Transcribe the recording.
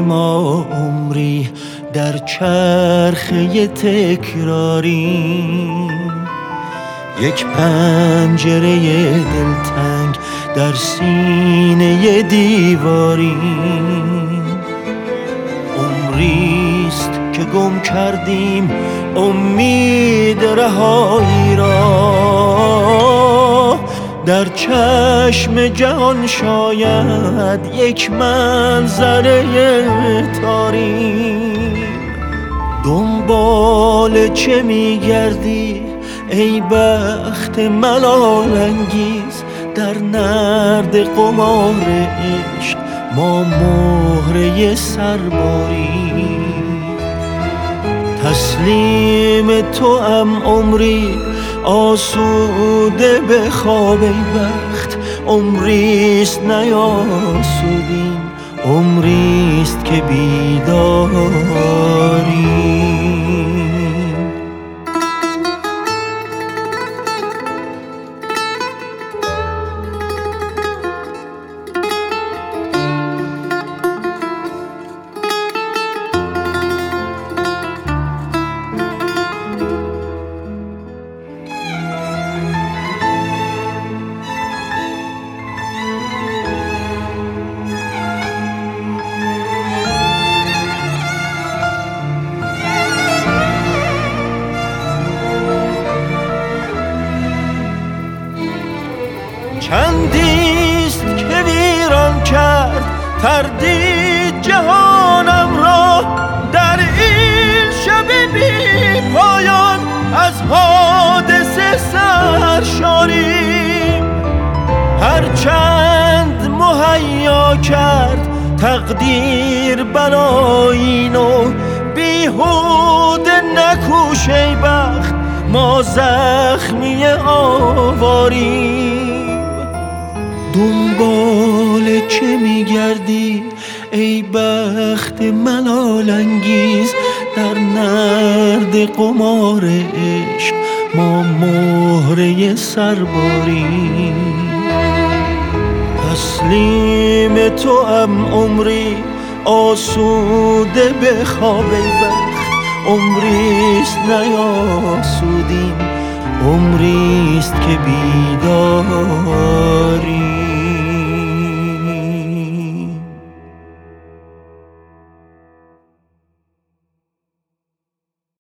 ما عمری در چرخه تکراری، یک پنجره دلتنگ در سینه دیواری. عمریست که گم کردیم امید رهایی را، در چشم جهان شاید یک منظره تاریم. دنبال چه میگردی ای بخت ملال انگیز، در نرد قمار عشق ما مهره سرباری. تسلیم توام عمری آسوده به خواب ای بخت، عمریست نیاسودیم، عمریست که بیداری. چندیست که ویران کرد تردید جهانم را، در این شب بی پایان از حادثه سرشاریم. هرچند مهیا کرد تقدیر بلایی نو، بیهوده نکوش ای بخت ما زخمی آواریم. دنبال چه میگردی ای بخت ملال انگیز، در نرد قمار عشق ما مهره سرباریم. تسلیم توام عمری آسوده به خواب ای بخت، عمریست نیاسودیم، عمریست که بیدار.